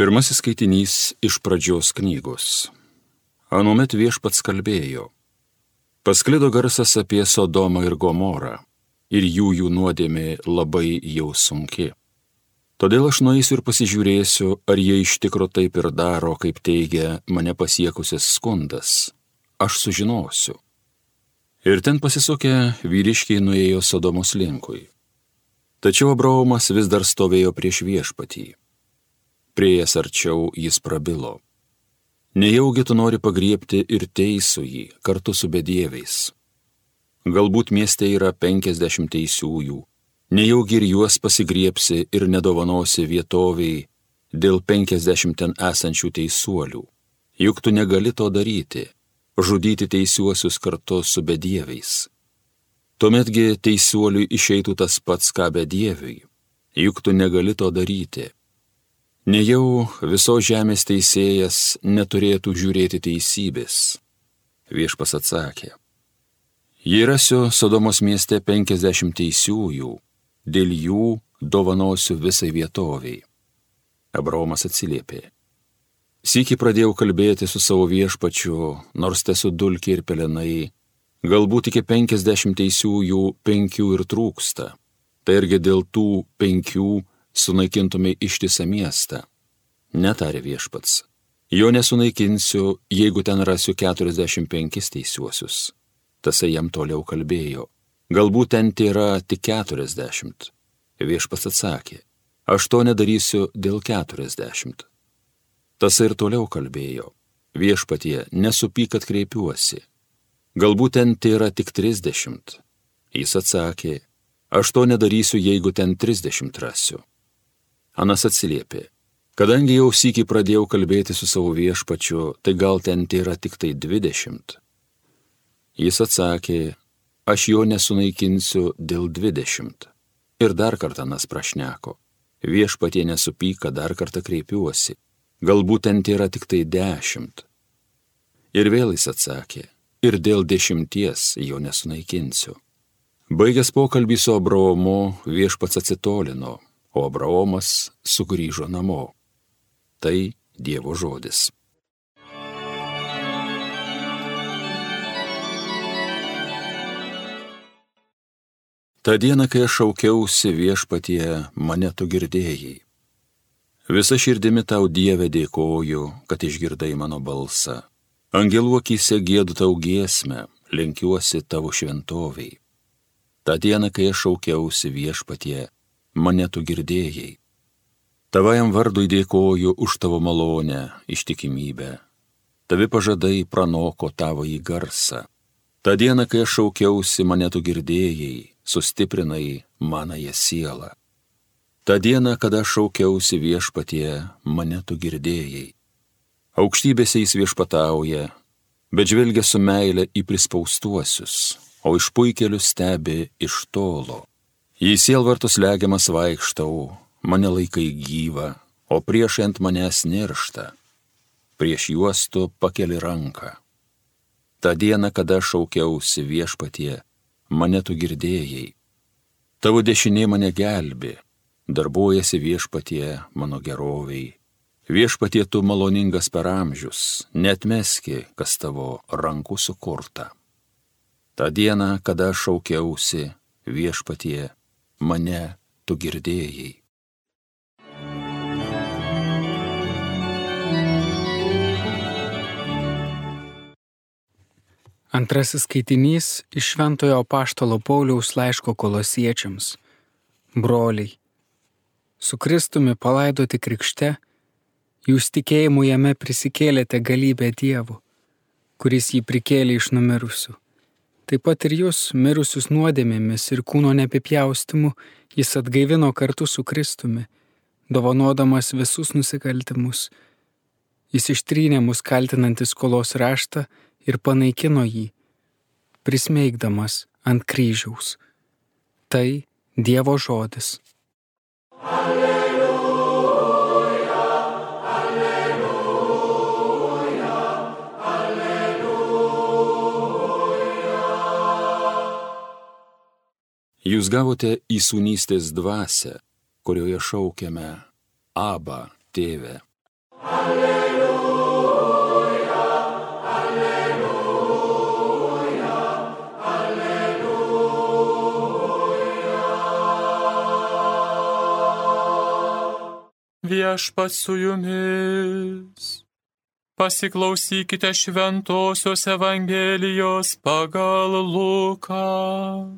Pirmasis skaitinys iš Pradžios knygos. Anuomet Viešpats kalbėjo. Pasklido garsas apie Sodomą ir Gomorą, ir jų nuodėmė labai jau sunki. Todėl aš nueisiu ir pasižiūrėsiu, ar jie iš tikro taip ir daro, kaip teigia mane pasiekusis skundas. Aš sužinosiu. Ir ten pasisukę vyriškiai nuėjo Sodomos linkui. Tačiau Abraomas vis dar stovėjo prieš Viešpatį. Prieėjęs arčiau jis prabilo. Nejaugi tu nori pagriebti ir teisų jį kartu su bedieviais. Galbūt mieste yra 50 teisiųjų, nejaugi ir juos pasigriebsi ir nedovanosi vietoviai dėl 50 ten esančių teisuolių. Juk tu negali to daryti, žudyti teisiuosius kartu su bedieviais. Tuometgi teisuoliui išeitų tas pats, ką bedieviui. Juk tu negali to daryti. Nejau visos žemės teisėjas neturėtų žiūrėti teisybės. Viešpats atsakė. Jei rasiu Sodomos mieste 50 teisiųjų, dėl jų dovanosiu visai vietoviai. Abraomas atsiliepė. Sykį pradėjau kalbėti su savo viešpačiu, nors tesu dulkė ir pelenai, galbūt iki 50 teisiųjų 5 ir trūksta. Tai irgi dėl tų 5 sunaikintumei ištisą miestą. Netarė Viešpats. Jo nesunaikinsiu, jeigu ten rasiu 45 teisiuosius. Tasai jam toliau kalbėjo. Galbūt ten yra tik 40. Viešpats atsakė. Aš to nedarysiu dėl 40. Tasai ir toliau kalbėjo. Viešpatie, nesupyk, kad kreipiuosi. Galbūt ten yra tik 30. Jis atsakė. Aš to nedarysiu, jeigu ten 30 rasiu. Anas atsiliepė. Kadangi jau sykį pradėjau kalbėti su savo viešpačiu, tai gal ten yra tik tai 20. Jis atsakė, aš jo nesunaikinsiu dėl 20. Ir dar kartą Anas prašneko. Viešpatie nesupyka, dar kartą kreipiuosi. Galbūt ten yra tik tai 10. Ir vėl jis atsakė, ir dėl 10 jo nesunaikinsiu. Baigęs pokalbį su Abraomu, Viešpats atsitolino, o Abraomas sugrįžo namo. Tai Dievo žodis. Ta diena, kai aš šaukiausi, Viešpatie, mane tu girdėjai. Visa širdimi tau, Dieve, dėkoju, kad išgirdai mano balsą. Angelų akyse giedu tau giesmę, lenkiuosi tavo šventoviai. Ta diena, kai aš šaukiausi, Viešpatie, mane tu girdėjai. Tavajam vardui dėkoju už tavo malonę, ištikimybę. Tavi pažadai pranoko tavo į garsą. Ta diena, kai aš šaukiausi, mane tu girdėjai, sustiprinai manąją sielą. Ta diena, kada aš šaukiausi, Viešpatie, mane tu girdėjai. Aukštybėse jis viešpatauja, bet žvelgia su meile į prispaustuosius, o išpuikėlių stebi iš tolo. Jei sielvartus legiamas vaikštau, mane laikai gyvą, o priešai ant manęs niršta. Prieš juos tu pakeli ranką. Ta diena, kada šaukiausi, Viešpatie, mane tu girdėjai. Tavo dešinė mane gelbi, darbuojasi, Viešpatie, mano geroviai. Viešpatie, tu maloningas per amžius, neatmeski, kas tavo rankų sukurta. Ta diena, kada šaukiausi, Viešpatie, mane tu girdėjai. Antrasis skaitinys iš Šventojo apaštalo Pauliaus laiško Kolosiečiams. Broliai, su Kristumi palaidoti krikšte, jūs tikėjimu jame prisikėlėte galybę Dievo, kuris jį prikėlė iš numirusių. Taip pat ir jūs, mirusius nuodėmėmis ir kūno neapipjaustymu, jis atgaivino kartu su Kristumi, dovanodamas visus nusikaltimus. Jis ištrynė mus kaltinantis skolos raštą ir panaikino jį, prismeigdamas ant kryžiaus. Tai Dievo žodis. Alleluja, alleluja, alleluja. Jūs gavote įsūnystės dvasią, kurioje šaukiame Abba, Tėve. Viešpats su jumis. Pasiklausykite Šventosios Evangelijos pagal Luką.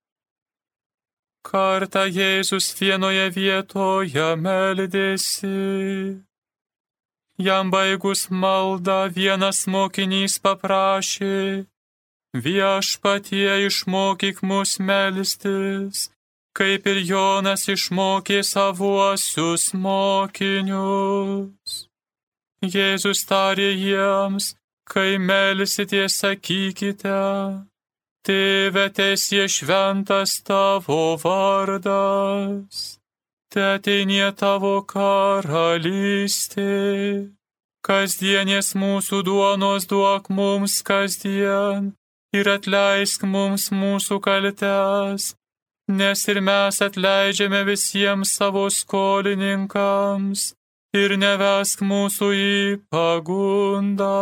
Kartą Jėzus vienoje vietoje meldėsi. Jam baigus maldą vienas mokinys paprašė: Viešpatie, išmokyk mus melstis, kaip ir Jonas išmokė savuosius mokinius. Jėzus tarė jiems: kai melsitės, sakykite: Tėve, teesie šventas tavo vardas, teateinie tavo karalystė, kasdienės mūsų duonos duok mums kasdien ir atleisk mums mūsų kaltes, nes ir mes atleidžiame visiems savo skolininkams, ir nevesk mūsų į pagundą.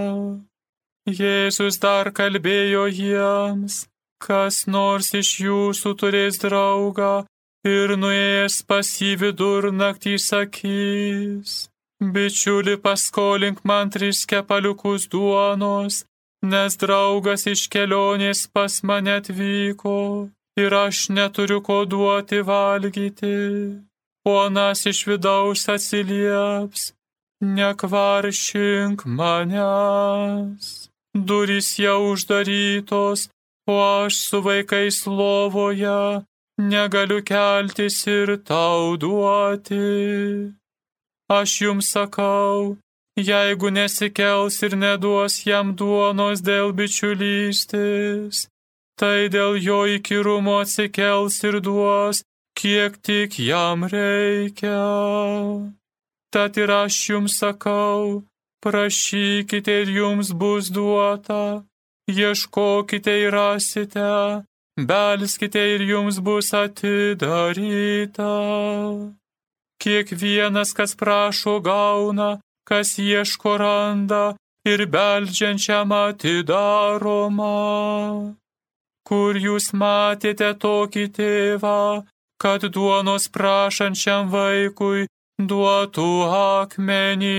Jėzus dar kalbėjo jiems: kas nors iš jūsų turės draugą ir nuėjęs pas jį vidurnaktį sakys: bičiuli, paskolink man 3 kepaliukus duonos, nes draugas iš kelionės pas mane atvyko ir aš neturiu ko duoti valgyti. O anas iš vidaus atsilieps: nekvaršink manęs. Durys jau uždarytos, o aš su vaikais lovoje negaliu keltis ir tau duoti. Aš jums sakau, jeigu nesikels ir neduos jam duonos dėl bičiulystės, tai dėl jo įkyrumo atsikels ir duos, kiek tik jam reikia. Tad ir aš jums sakau, prašykite ir jums bus duota, ieškokite ir rasite, belskite ir jums bus atidaryta. Kiekvienas, kas prašo, gauna, kas ieško, randa, ir beldžiančiam atidaroma. Kur jūs matėte tokį tėvą, kad duonos prašančiam vaikui duotų akmenį,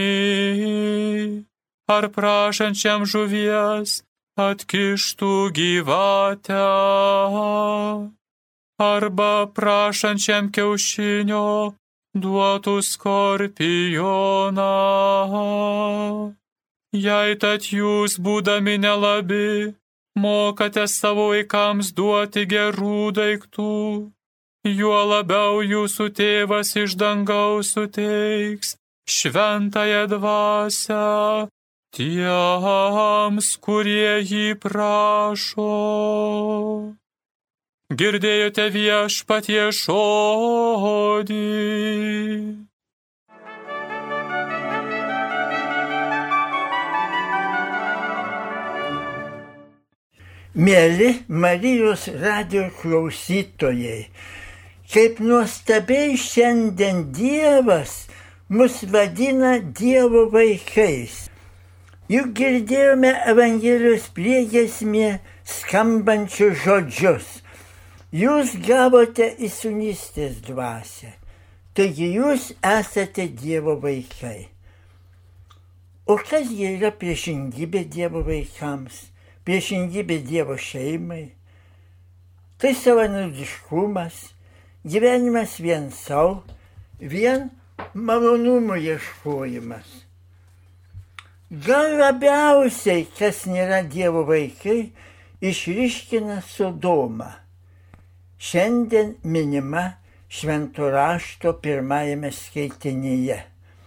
ar prašančiam žuvies atkištų gyvatę, arba prašančiam kiaušinio duotų skorpioną. Jei tad jūs, būdami nelabi, mokate savo vaikams duoti gerų daiktų, juo labiau jūsų tėvas iš dangaus suteiks šventąją dvasią tiems, kurie jį prašo. Girdėjote Viešpaties žodį. Mieli Marijos radijo klausytojai, kaip nuostabiai šiandien Dievas mus vadina Dievo vaikais. Juk girdėjome Evangelijos priegiesmėje skambančius žodžius: jūs gavote įsūnystės dvasią, taigi jūs esate Dievo vaikai. O kas yra priešingybė Dievo vaikams, priešingybė Dievo šeimai? Tai savanaudiškumas, gyvenimas vien savo, vien malonumo ieškojimas. Gal labiausiai, kas nėra Dievo vaikai, išryškina Sodomą, šiandien minima Švento rašto pirmajame skaitinyje.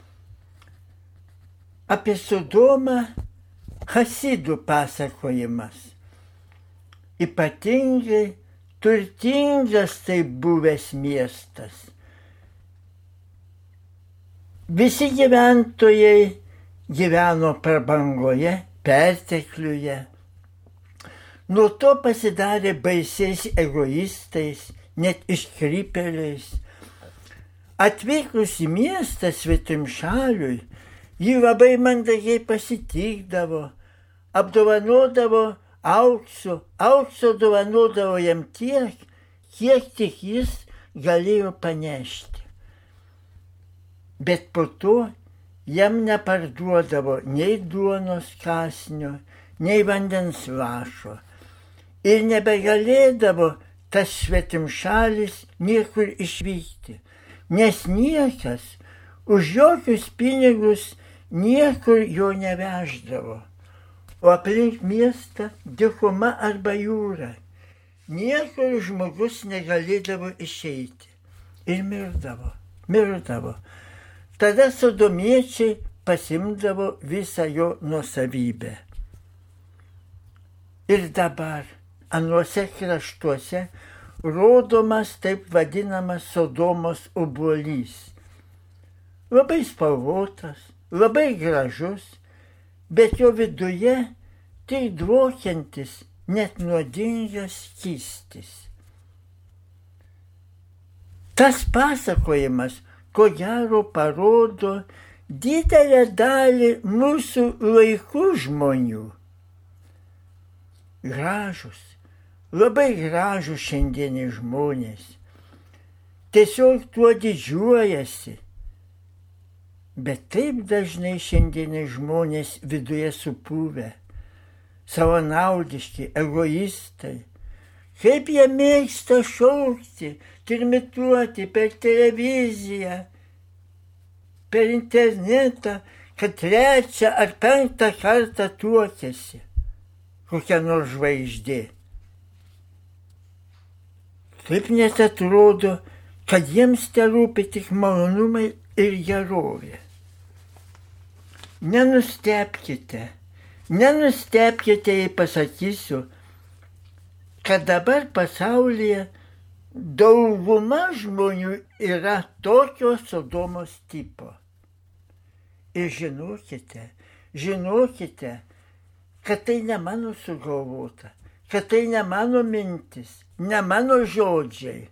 Apie Sodomą Hasidų pasakojimas. Ypatingai turtingas tai buvęs miestas. Visi gyventojai gyveno prabangoje, pertekliuje. Nuo to pasidarė baisiais egoistais, net iškrypėliais. Atvykus į miestą svetimšaliui, Jį labai mandagiai pasitikdavo, apdovanodavo aukso dovanodavo jam tiek, kiek tik jis galėjo panešti. Bet po to jam neparduodavo nei duonos kąsnio, nei vandens lašo. Ir nebegalėdavo tas svetimšalis niekur išvykti, nes niekas už jokius pinigus niekur jo neveždavo. O aplink miestą dykuma arba jūra. Niekur žmogus negalėdavo išeiti. Ir mirdavo. Tada sodomiečiai pasimdavo visą jo nuosavybę. Ir dabar anuose kraštuose rodomas taip vadinamas Sodomos obuolys. Labai spalvotas, labai gražus, bet jo viduje tik dvokiantis, net nuodingas skystis. Tas pasakojimas, ko gero, parodo didelę dalį mūsų laikų žmonių. Gražus, labai gražus šiandieniai žmonės. Tiesiog tuo didžiuojasi. Bet taip dažnai šiandieniai žmonės viduje supuvę, savanaudiški, egoistai. Kaip jie mėgsta šaukti, trimituoti per televiziją, per internetą, kad 3. ar 5. kartą tuokiasi kokia nors žvaigždė. Taip net atrodo, kad jiems terūpi tik malonumai ir gerovė. Nenustebkite, jei pasakysiu, kad dabar pasaulyje dauguma žmonių yra tokio Sodomos tipo. Ir žinokite, kad tai ne mano sugalvota, kad tai ne mano mintis, ne mano žodžiai.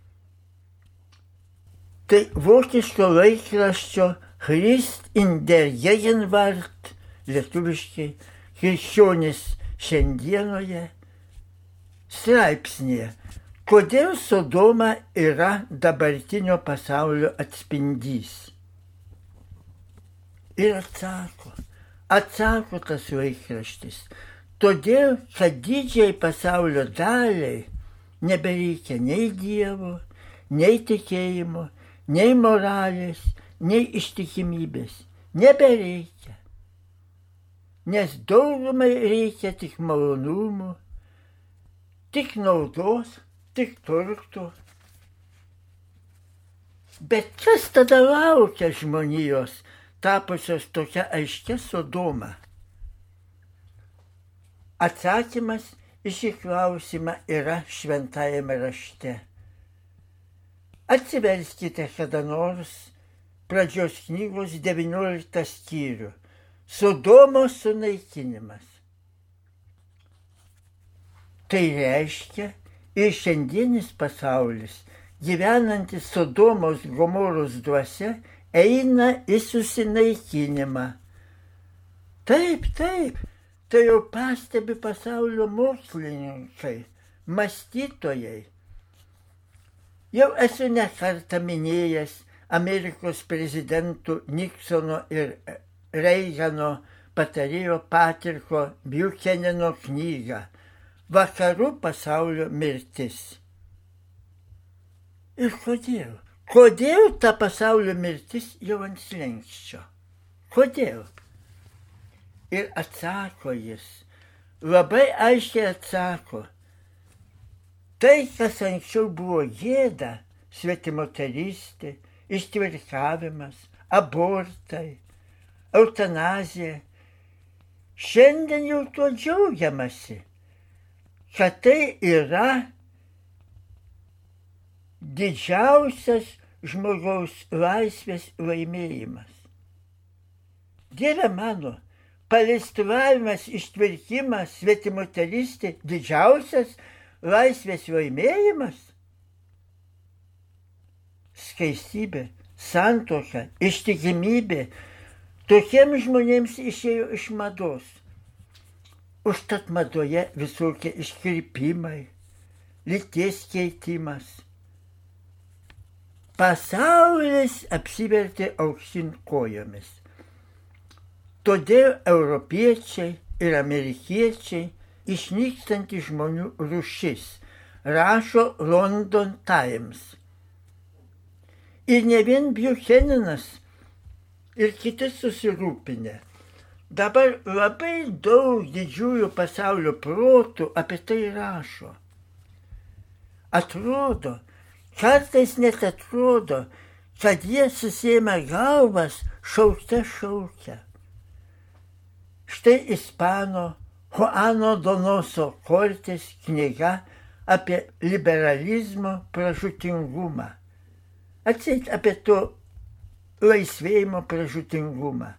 Tai vokiško laikraščio Christ in der Gegenwart, lietuviškai Krikščionis šiandienoje, straipsnėje, kodėl Sodoma yra dabartinio pasaulio atspindys. Ir atsako tas laikraštis, todėl, kad didžiai pasaulio daliai nebereikia nei Dievo, nei tikėjimo, nei moralės, nei ištikimybės. Nebereikia. Nes daugumai reikia tik malonumų, tik naudos, tik turtų. Bet kas tada laukia žmonijos, tapusios tokia aiškia Sodoma? Atsakymas į šį klausimą yra šventajame rašte. Atsiverskite kada nors Pradžios knygos 19 skyrių. Sodomos sunaikinimas. Tai reiškia, ir šiandienis pasaulis, gyvenantis Sodomos Gomoros dvasia, eina į susinaikinimą. Taip, tai jau pastebi pasaulio mokslininkai, mąstytojai. Jau esu ne kartą minėjęs Amerikos prezidentų Niksono ir Reigano patarėjo Patriko Buchanano knygą Vakarų pasaulio mirtis. Ir kodėl? Kodėl ta pasaulio mirtis jau ant slenksčio? Kodėl? Ir atsako jis, labai aiškiai atsako, tai, kas anksčiau buvo gėda, svetimotarystė, ištvirkavimas, abortai, eutanazija, šiandien jau tuo džiaugiamasi, kad tai yra didžiausias žmogaus laisvės laimėjimas. Dieve mano, paleistuvavimas, ištvirkimas, svetimotarystė didžiausias laisvės laimėjimas? Skaistybė, santuoka, ištikimybė, Tokiems žmonėms išėjo iš mados. Užtat madoje visokie iškrypimai, lyties keitimas. Pasaulis apsivertė aukštyn kojomis. Todėl europiečiai ir amerikiečiai išnykstanti žmonių rūšis, rašo London Times. Ir ne vien Buchananas ir kiti susirūpinę. Dabar labai daug didžiųjų pasaulio protų apie tai rašo. Atrodo, kartais net atrodo, kad jie susiėmė galvas šaukia. Štai ispano Juano Donoso Cortes knyga apie liberalizmo pražūtingumą. Atseit apie to laisvėjimo pražūtingumą.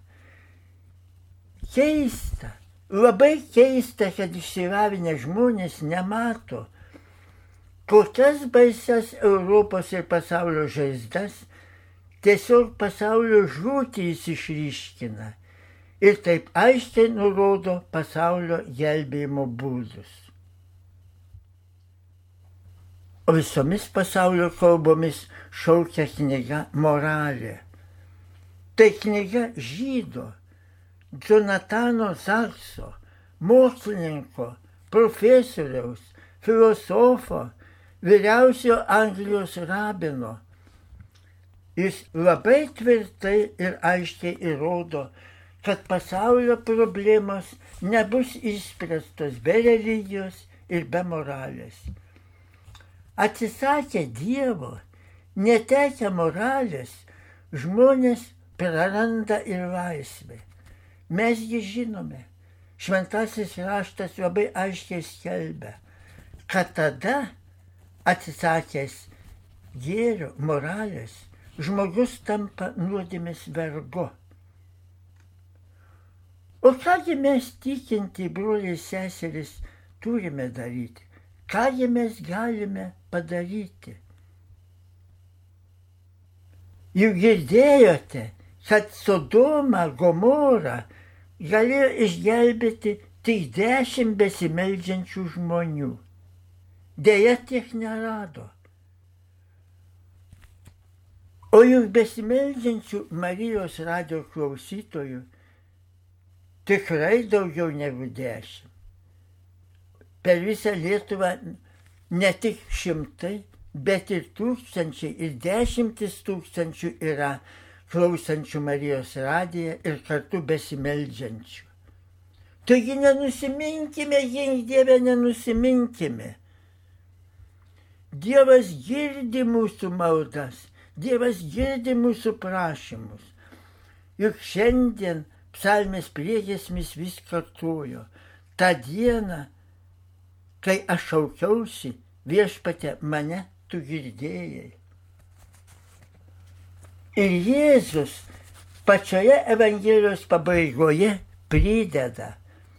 Keista, labai keista, kad išsilavinę žmonės nemato, kokias baisias Europos ir pasaulio žaizdas tiesiog pasaulio žūtį jis išryškina ir taip aiškiai nurodo pasaulio gelbėjimo būdus. O visomis pasaulio kalbomis šaukia knyga Moralė. Tai knyga žydo, Jonatano Zakso, mokslininko, profesoriaus, filosofo, vyriausio Anglijos rabino. Jis labai tvirtai ir aiškiai įrodo, kad pasaulio problemos nebus išspręstos be religijos ir be moralės. Atsisakę Dievo, netekę moralės, žmonės praranda ir laisvę. Mesgi žinome, šventasis raštas labai aiškiai skelbia, kad tada atsisakęs gėrio, moralės, žmogus tampa nuodėmės vergu. O kągi mes tikinti broliai seserys turime daryti? Kągi mes galime padaryti? Juk girdėjote, kad Sodomą, Gomorą galėjo išgelbėti tik 10 besimeldžiančių žmonių. Deja, tiek nerado. O juk besimeldžiančių Marijos radijo klausytojų tikrai daugiau negu 10. Per visą Lietuvą ne tik šimtai, bet ir tūkstančiai ir 10 tūkstančių yra klausančių Marijos radiją ir kartu besimeldžiančių. Taigi nenusiminkime, gink Dieve, nenusiminkime. Dievas girdi mūsų maldas, Dievas girdi mūsų prašymus. Juk šiandien psalmės priegiesmis vis kartojo. Ta diena, kai aš šaukiausi, Viešpatie, mane tu girdėjai. Ir Jėzus pačioje Evangelijos pabaigoje prideda: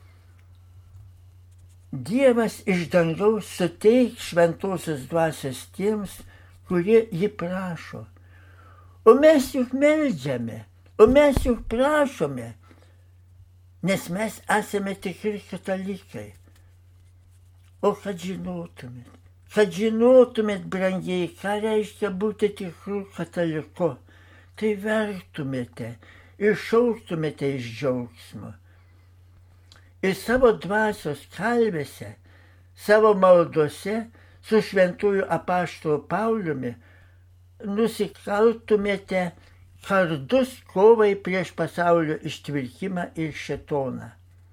Dievas iš dangaus suteiks šventosios dvasios tiems, kurie jį prašo. O mes juk meldžiame, o mes juk prašome, nes mes esame tikri katalikai. O kad žinotumėt, brangiai, ką reiškia būti tikru kataliku, tai verktumėte ir šauktumėte iš džiaugsmo. Ir savo dvasios kalvėse, savo maldose su šventųjų apaštalo Pauliumi nusikaltumėte kardus kovai prieš pasaulio ištvirkimą ir šėtoną.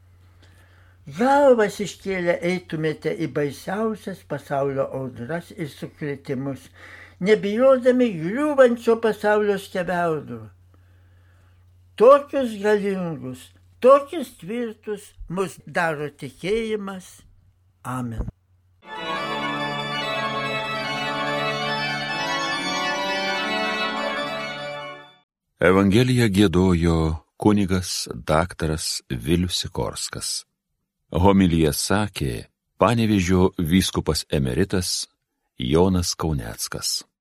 Galvas iškėlę eitumėte į baisiausias pasaulio audras ir sukrėtimus, nebijodami griūvančio pasaulio skeveldrų. Tokius galingus, tokius tvirtus mus daro tikėjimas. Amen. Evangeliją giedojo kunigas daktaras Vilius Sikorskas. Homiliją sakė Panevėžio vyskupas emeritas Jonas Kauneckas.